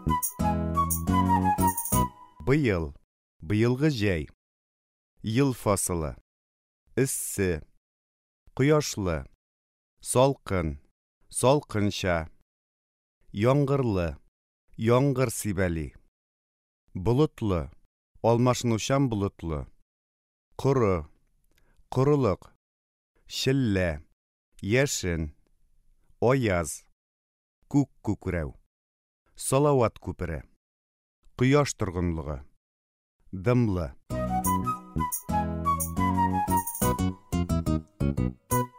Быйыл, быйылгы җәй. Ел фасылы. Иссе, кояшлы, салкын, салкынча. Яңгырлы, яңгыр сибәли. Болытлы, алмашынучан болытлы. Коры, корылык. Шеллә, яшен, аяз. Күк күкрәү. Салават күпере. Кояш торгынлыгы. Дымлы.